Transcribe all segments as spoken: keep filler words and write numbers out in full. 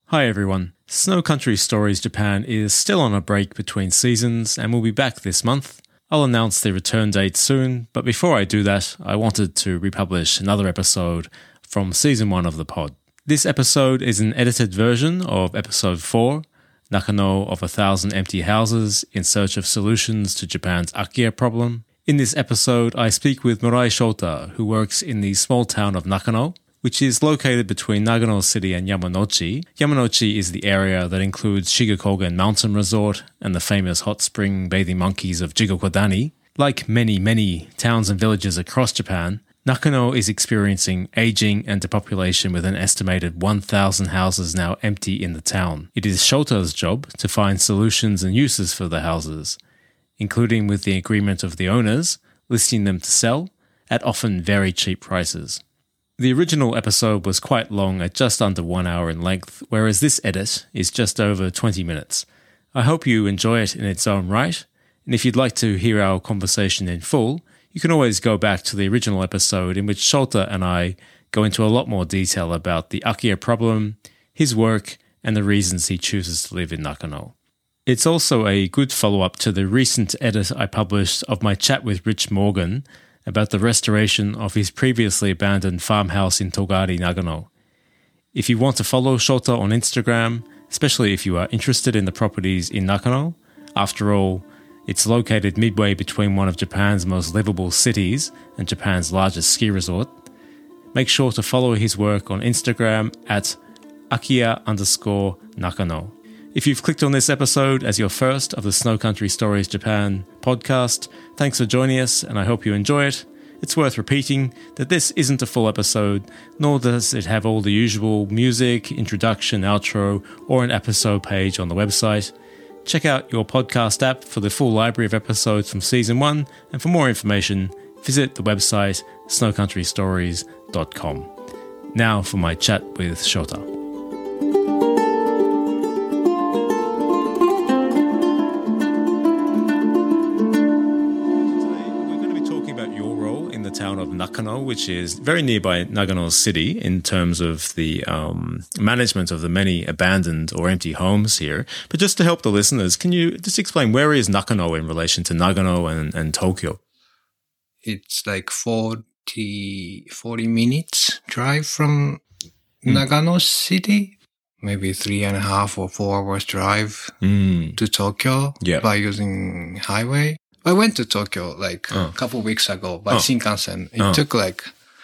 Hi everyone. Snow Country Stories Japan is still on a break between seasons and will be back this month. I'll announce the return date soon, but before I do that, I wanted to republish another episode from season one of the pod. This episode is an edited version of episode four, Nakano of a Thousand Empty Houses in Search of Solutions to Japan's Akiya Problem. In this episode, I speak with Murai Shota, who works in the small town of Nakano, which is located between Nagano City and Yamanochi. Yamanochi is the area that includes Shigakogen Mountain Resort and the famous hot spring bathing monkeys of Jigokodani. Like many, many towns and villages across Japan, Nakano is experiencing aging and depopulation with an estimated one thousand houses now empty in the town. It is Shota's job to find solutions and uses for the houses, including with the agreement of the owners, listing them to sell at often very cheap prices. The original episode was quite long at just under one hour in length, whereas this edit is just over twenty minutes. I hope you enjoy it in its own right, and if you'd like to hear our conversation in full, you can always go back to the original episode in which Shota and I go into a lot more detail about the Akiya problem, his work, and the reasons he chooses to live in Nakano. It's also a good follow-up to the recent edit I published of my chat with Rich Morgan about the restoration of his previously abandoned farmhouse in Togari, Nagano. If you want to follow Shota on Instagram, especially if you are interested in the properties in Nakano, after all, it's located midway between one of Japan's most livable cities and Japan's largest ski resort, make sure to follow his work on Instagram at Akiya underscore Nakano. If you've clicked on this episode as your first of the Snow Country Stories Japan podcast, thanks for joining us and I hope you enjoy it. It's worth repeating that this isn't a full episode, nor does it have all the usual music, introduction, outro, or an episode page on the website. Check out your podcast app for the full library of episodes from season one, and for more information, visit the website snow country stories dot com. Now for my chat with Shota. Town of Nakano, which is very nearby Nagano City in terms of the um, management of the many abandoned or empty homes here. But just to help the listeners, can you just explain where is Nakano in relation to Nagano and, and Tokyo? It's like forty, forty minutes drive from mm. Nagano City. Maybe three and a half or four hours drive mm. to Tokyo yeah. by using highway. I went to Tokyo like oh. a couple of weeks ago by oh. Shinkansen. It oh. took like,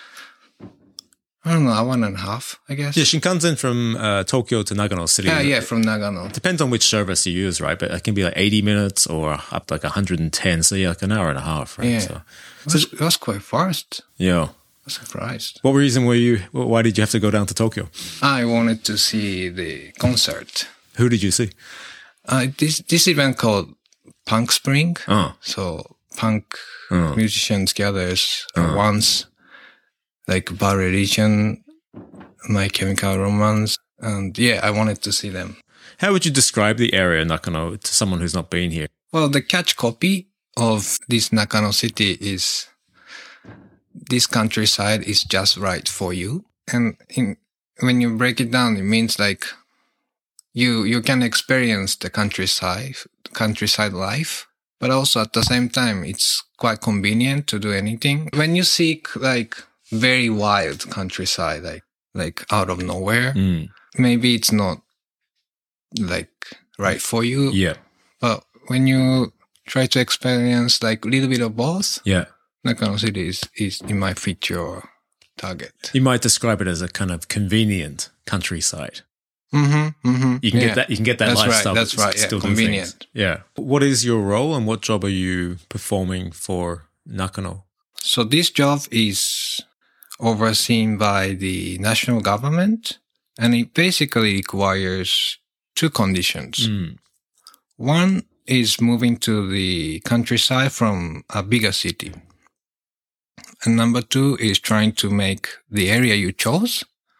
I don't know, an hour and a half, I guess. Yeah, Shinkansen from uh, Tokyo to Nagano City. Yeah, yeah, from Nagano. Depends on which service you use, right? But it can be like eighty minutes or up to like one hundred ten. So yeah, like an hour and a half, right? Yeah. So, it, was, it was quite fast. Yeah. I was surprised. What reason were you, why did you have to go down to Tokyo? I wanted to see the concert. Who did you see? Uh, this, this event called Punk Spring. Oh. So punk oh. musicians gathers uh, oh. once, like Bad Religion, My Chemical Romance, and yeah, I wanted to see them. How would you describe the area Nakano to someone who's not been here? Well, the catch copy of this Nakano city is this countryside is just right for you. And in, when you break it down, it means like You you can experience the countryside countryside life, but also at the same time it's quite convenient to do anything. When you seek like very wild countryside, like like out of nowhere, mm. maybe it's not like right for you. Yeah. But when you try to experience like a little bit of both, yeah, Nakano City is, is it might fit your target. You might describe it as a kind of convenient countryside. Mm-hmm, mm-hmm. You can yeah. get that. You can get that that's lifestyle. Right, that's right. Yeah, still convenient. Yeah. What is your role and what job are you performing for Nakano? So this job is overseen by the national government, and it basically requires two conditions. Mm. One is moving to the countryside from a bigger city, and number two is trying to make the area you chose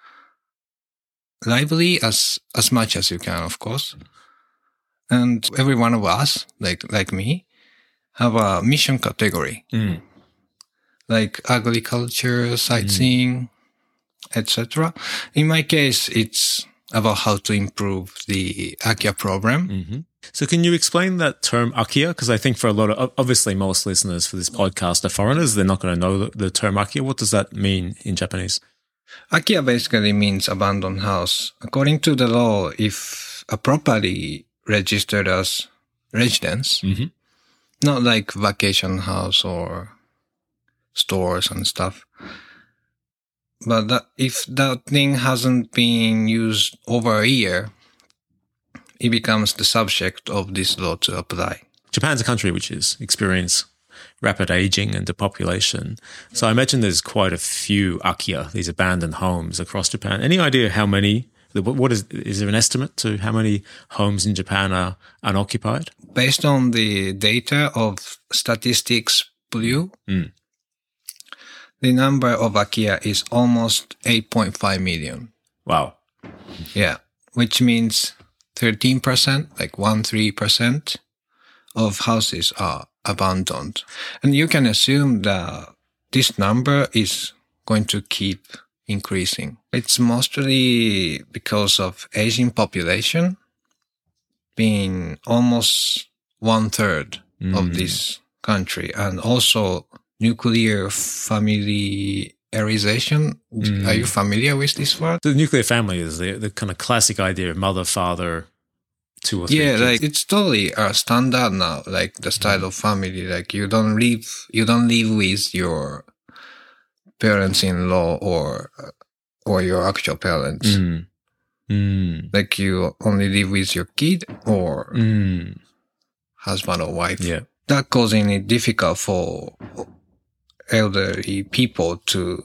lively as as much as you can, of course. And every one of us, like like me, have a mission category, mm. like agriculture, sightseeing, mm. et cetera. In my case, it's about how to improve the Akiya problem. Mm-hmm. So can you explain that term Akiya? Because I think for a lot of, obviously most listeners for this podcast are foreigners. They're not going to know the, the term Akiya. What does that mean in Japanese? Akiya basically means abandoned house. According to the law, if a property registered as residence, mm-hmm. not like vacation house or stores and stuff, but that, if that thing hasn't been used over a year, it becomes the subject of this law to apply. Japan's a country which is experience rapid aging and depopulation. So I imagine there's quite a few Akiya, these abandoned homes across Japan. Any idea how many? What is is there an estimate to how many homes in Japan are unoccupied? Based on the data of Statistics Blue, mm. the number of Akiya is almost eight point five million. Wow. Yeah, which means thirteen percent, like one to three percent of houses are abandoned. And you can assume that this number is going to keep increasing. It's mostly because of aging population being almost one third mm. of this country, and also nuclear familiarization. Mm. Are you familiar with this word? The nuclear family is the, the kind of classic idea of mother, father, two or three yeah, kids. like it's totally a standard now, like the style mm. of family. Like you don't live, you don't live with your parents-in-law or or your actual parents. Mm. Mm. Like you only live with your kid or mm. husband or wife. Yeah, that causing it difficult for elderly people to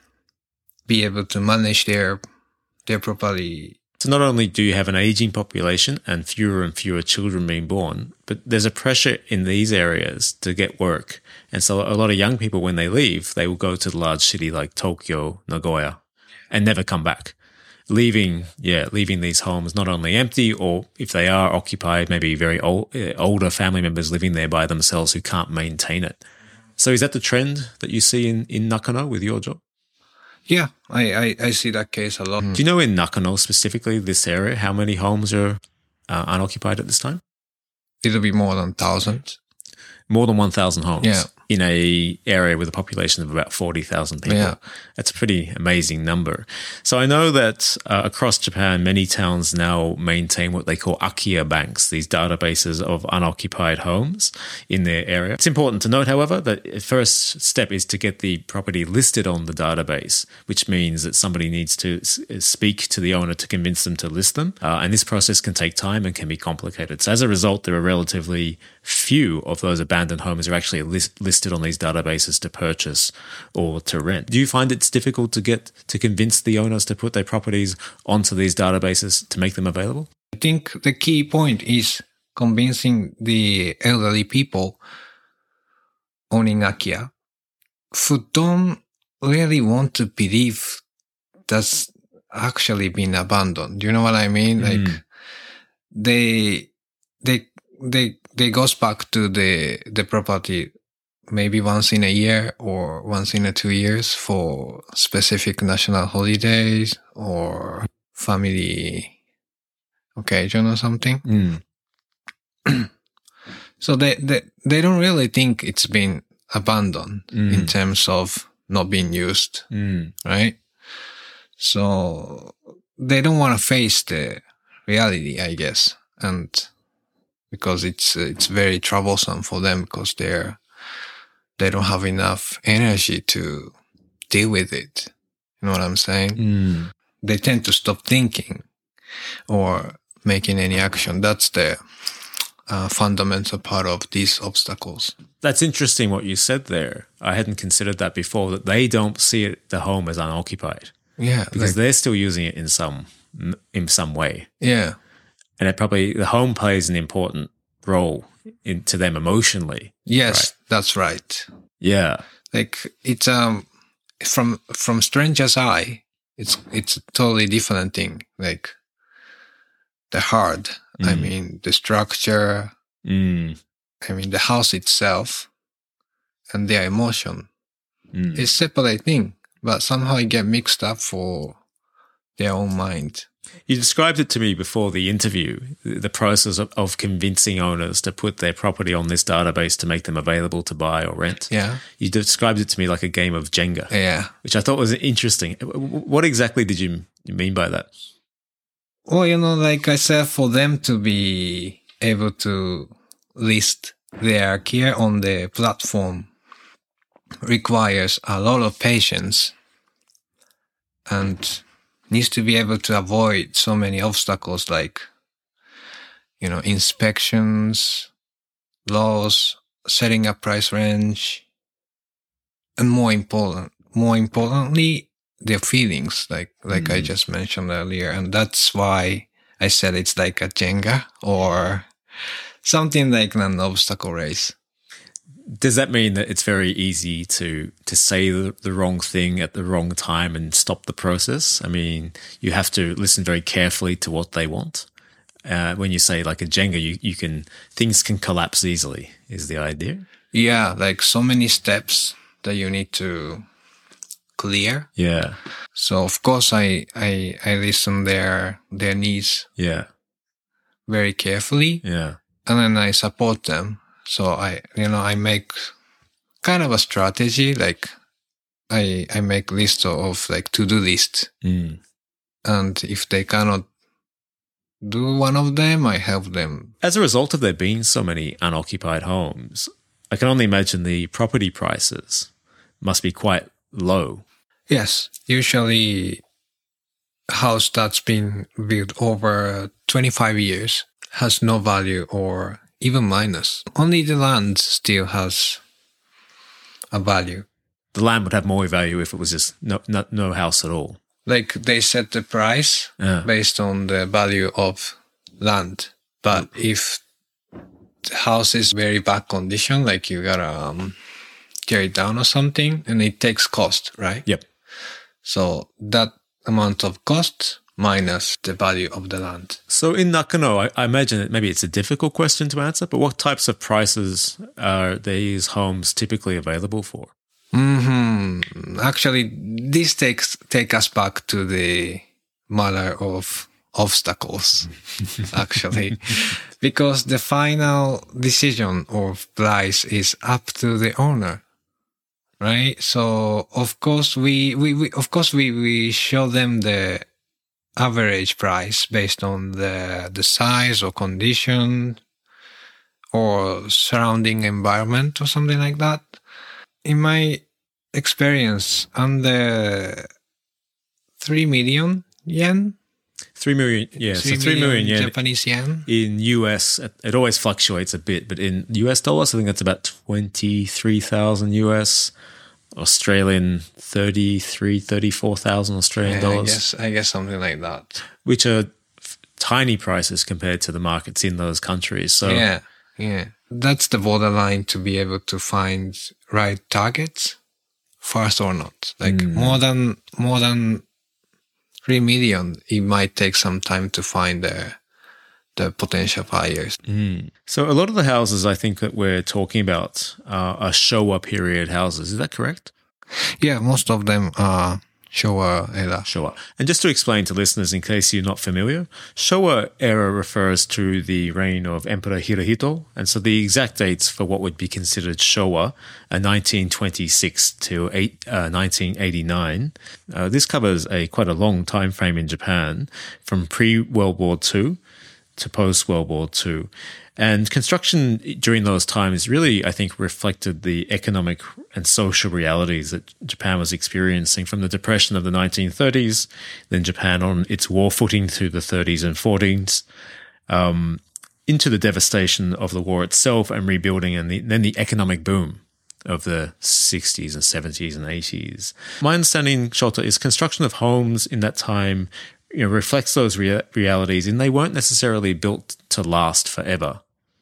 be able to manage their their property. So not only do you have an aging population and fewer and fewer children being born, but there's a pressure in these areas to get work. And so a lot of young people, when they leave, they will go to the large city like Tokyo, Nagoya, and never come back. Leaving, yeah, leaving these homes not only empty, or if they are occupied, maybe very old, uh, older family members living there by themselves who can't maintain it. So is that the trend that you see in, in Nakano with your job? Yeah, I, I, I see that case a lot. Do you know in Nakano specifically, this area, how many homes are uh, unoccupied at this time? It'll be more than thousands. More than one thousand homes yeah. in a area with a population of about forty thousand people. Yeah. That's a pretty amazing number. So I know that uh, across Japan, many towns now maintain what they call Akiya banks, these databases of unoccupied homes in their area. It's important to note, however, that the first step is to get the property listed on the database, which means that somebody needs to s- speak to the owner to convince them to list them. Uh, and this process can take time and can be complicated. So as a result, there are relatively few of those abandoned homes are actually list- listed on these databases to purchase or to rent. Do you find it's difficult to get to convince the owners to put their properties onto these databases to make them available? I think the key point is convincing the elderly people owning Akiya who don't really want to believe that's actually been abandoned. Do you know what I mean? Mm. Like they, they, they, they goes back to the, the property maybe once in a year or once in a two years for specific national holidays or family occasion or something. Mm. So they, they, they don't really think it's been abandoned mm. in terms of not being used, mm. right? So they don't want to face the reality, I guess. And because it's, it's very troublesome for them because they're, they don't have enough energy to deal with it. You know what I'm saying? Mm. They tend to stop thinking or making any action. That's the uh, fundamental part of these obstacles. That's interesting what you said there. I hadn't considered that before, that they don't see it, the home as unoccupied. Yeah. Because like, they're still using it in some, in some way. Yeah. And it probably, the home plays an important role in, to them emotionally. Yes, right? That's right. Yeah. Like it's, um, from, from stranger's eye, it's, it's a totally different thing. Like the heart, mm. I mean, the structure, mm. I mean, the house itself and their emotion mm. is separate thing, but somehow it get mixed up for their own mind. You described it to me before the interview, the process of, of convincing owners to put their property on this database to make them available to buy or rent. Yeah. You described it to me like a game of Jenga. Yeah. Which I thought was interesting. What exactly did you mean by that? Well, you know, like I said, for them to be able to list their gear on the platform requires a lot of patience and needs to be able to avoid so many obstacles like, you know, inspections, laws, setting a price range, and more important, more importantly, their feelings, like, like mm. I just mentioned earlier. And that's why I said it's like a Jenga or something like an obstacle race. Does that mean that it's very easy to to say the, the wrong thing at the wrong time and stop the process? I mean, you have to listen very carefully to what they want. Uh, when you say like a Jenga, you, you can things can collapse easily, is the idea? Yeah, like so many steps that you need to clear. Yeah. So of course I I, I listen their their needs. Yeah. Very carefully. Yeah. And then I support them. So I, you know, I make kind of a strategy, like I, I make list of like to-do list. Mm. And if they cannot do one of them, I help them. As a result of there being so many unoccupied homes, I can only imagine the property prices must be quite low. Yes. Usually a house that's been built over twenty-five years has no value or even minus. Only the land still has a value. The land would have more value if it was just no no, no house at all. Like they set the price yeah. based on the value of land. But if the house is very bad condition, like you gotta um, tear it down or something, and it takes cost, right? Yep. So that amount of cost minus the value of the land. So in Nakano, I, I imagine that maybe it's a difficult question to answer, but what types of prices are these homes typically available for? Mm-hmm. Actually, this takes take us back to the matter of obstacles, actually, because the final decision of price is up to the owner. Right? So of course we, we, we of course we, we show them the average price based on the the size or condition or surrounding environment or something like that. In my experience, under three million yen. Three million, yeah. Three so three million, million yen Japanese yen. In U S, it always fluctuates a bit, but in U S dollars, I think that's about twenty-three thousand U S. Australian thirty-three, thirty-four thousand Australian yeah, dollars. I guess, I guess something like that. Which are f- tiny prices compared to the markets in those countries. So yeah, yeah. That's the borderline to be able to find right targets, first or not. Like mm. more than more than three million, it might take some time to find the the potential buyers. Mm. So a lot of the houses I think that we're talking about uh, are Showa period houses. Is that correct? Yeah, most of them are Showa era. Showa. And just to explain to listeners in case you're not familiar, Showa era refers to the reign of Emperor Hirohito. And so the exact dates for what would be considered Showa are nineteen twenty-six to eight, uh, nineteen eighty-nine. Uh, this covers a quite a long time frame in Japan from pre-World War Two to post-World War Two. And construction during those times really, I think, reflected the economic and social realities that Japan was experiencing from the Depression of the nineteen thirties, then Japan on its war footing through the thirties and forties, um, into the devastation of the war itself and rebuilding, and the, then the economic boom of the sixties and seventies and eighties. My understanding, Shota, is construction of homes in that time you know, reflects those rea- realities, and they weren't necessarily built to last forever.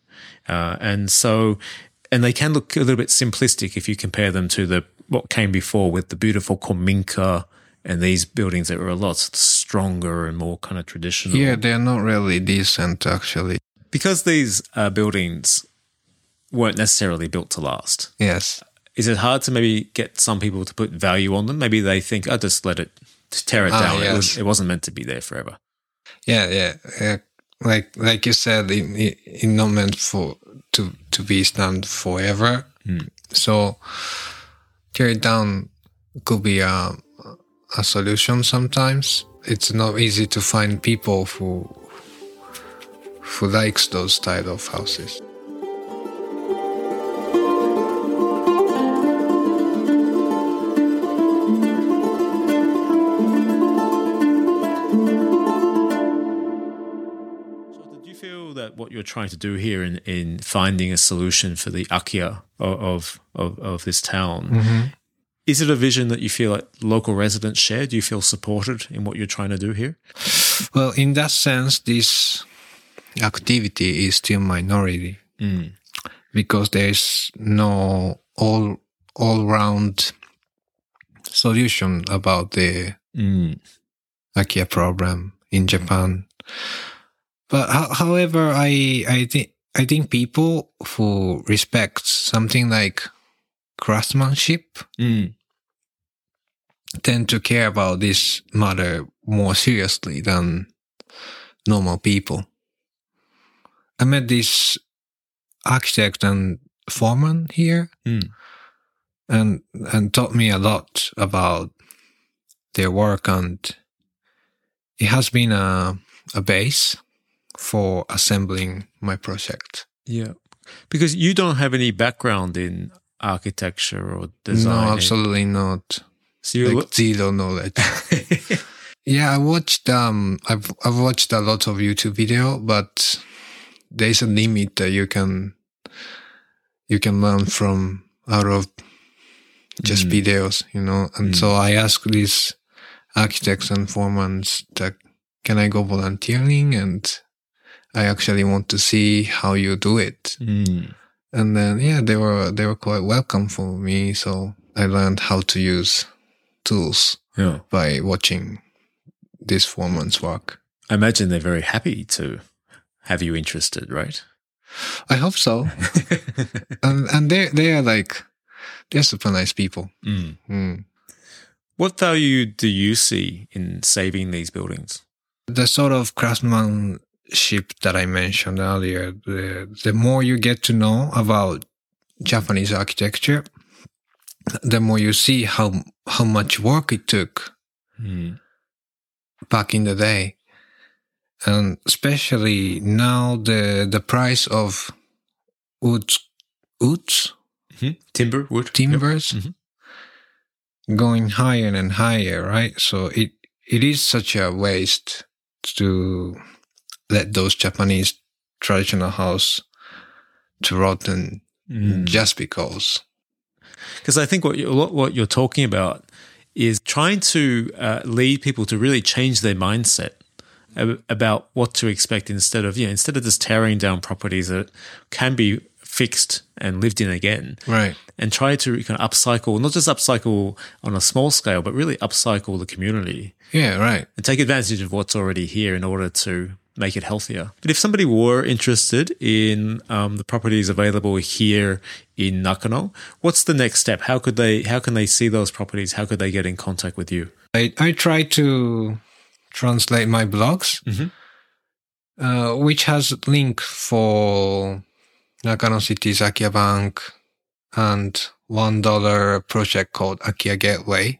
Uh, and so, and they can look a little bit simplistic if you compare them to the what came before with the beautiful kominka and these buildings that were a lot stronger and more kind of traditional. Yeah, they're not really decent, actually. Because these uh, buildings weren't necessarily built to last. Yes. Is it hard to maybe get some people to put value on them? Maybe they think, I'll just let it, tear it ah, down. Yes. It, was, it wasn't meant to be there forever. Yeah, yeah, yeah. Like like you said, it, it, it not meant for to to be stand forever. Mm. So tear it down could be a a solution. Sometimes it's not easy to find people who who likes those style of houses. That what you're trying to do here in, in finding a solution for the akiya of of, of this town, Mm-hmm. is it a vision that you feel like local residents share? Do you feel supported in what you're trying to do here? Well, in that sense, this activity is still minority mm. because there's no all all round solution about the mm. akiya problem in Japan. But ho- however, I I think I think people who respect something like craftsmanship mm. tend to care about this matter more seriously than normal people. I met this architect and foreman here, mm. and and taught me a lot about their work, and it has been a a base for assembling my project. Yeah. Because you don't have any background in architecture or design. No, absolutely not. So you like zero knowledge. Yeah, I watched um I've I've watched a lot of YouTube video, but there's a limit that you can you can learn from out of just mm. videos, you know. And mm. so I asked these architects and foremen that can I go volunteering, and I actually want to see how you do it. Mm. And then, yeah, they were, they were quite welcome for me. So I learned how to use tools yeah. by watching this foreman's work. I imagine they're very happy to have you interested, right? I hope so. and, and they, they are like, they're super nice people. Mm. Mm. What value do you see in saving these buildings? The sort of craftsman ship that I mentioned earlier, the, the more you get to know about Japanese architecture, the more you see how how much work it took mm. back in the day. And especially now the the price of woods, woods? Mm-hmm. Timber, wood. Timbers yep. mm-hmm. going higher and higher, right? So it it is such a waste to let those Japanese traditional house to rotten mm. just because. Because I think what you're, what you're talking about is trying to uh, lead people to really change their mindset about what to expect instead of, you know, instead of just tearing down properties that can be fixed and lived in again. Right. And try to kind of upcycle, not just upcycle on a small scale, but really upcycle the community. Yeah, right. And take advantage of what's already here in order to make it healthier. But if somebody were interested in um, the properties available here in Nakano, what's the next step? How could they? How can they see those properties? How could they get in contact with you? I I try to translate my blogs, mm-hmm. uh, which has link for Nakano City's Akiya Bank and one dollar project called Akiya Gateway.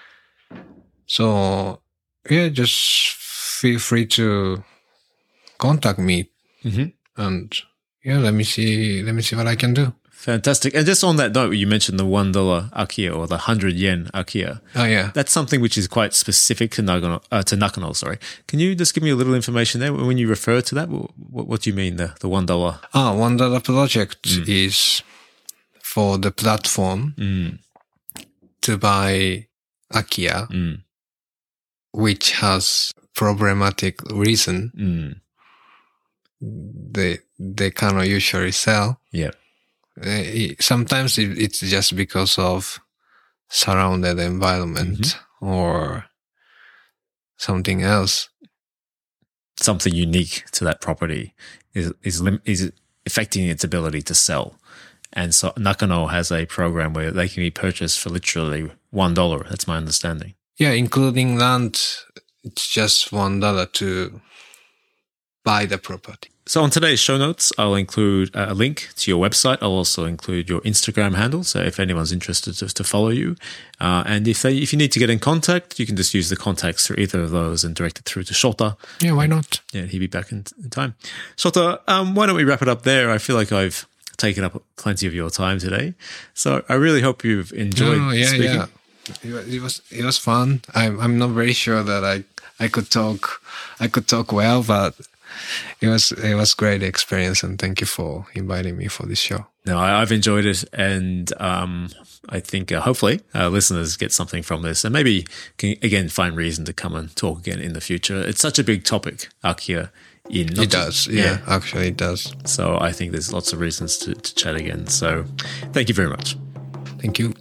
So yeah, just feel free to contact me, mm-hmm. and yeah, let me see, let me see what I can do. Fantastic. And just on that note, you mentioned the one dollar akiya or the hundred yen akiya. Oh yeah, that's something which is quite specific to Nagano. Uh, to Nakano, sorry. Can you just give me a little information there when you refer to that? What, what do you mean the the one dollar? Ah, one dollar project mm. is for the platform mm. to buy akiya, mm. which has problematic reason. Mm. They they cannot usually sell. Yeah. Uh, sometimes it, it's just because of surrounded environment mm-hmm. or something else. Something unique to that property is is lim- is affecting its ability to sell. And so Nakano has a program where they can be purchased for literally one dollar. That's my understanding. Yeah, including land it's just one dollar to buy the property. So on today's show notes, I'll include a link to your website. I'll also include your Instagram handle, so if anyone's interested to, to follow you. Uh, and if they, if you need to get in contact, you can just use the contacts through either of those and direct it through to Shota. Yeah, why not? Yeah, he'll be back in, in time. Shota, um, why don't we wrap it up there? I feel like I've taken up plenty of your time today. So I really hope you've enjoyed no, yeah, speaking. Yeah. It was it was fun. I'm I'm not very sure that I I could talk I could talk well, but it was it was great experience, and thank you for inviting me for this show. No, I, I've enjoyed it, and um, I think uh, hopefully uh, listeners get something from this, and maybe can again find reason to come and talk again in the future. It's such a big topic, Akiya. In it does, yeah, yeah. Actually, it does. So I think there's lots of reasons to, to chat again. So thank you very much. Thank you.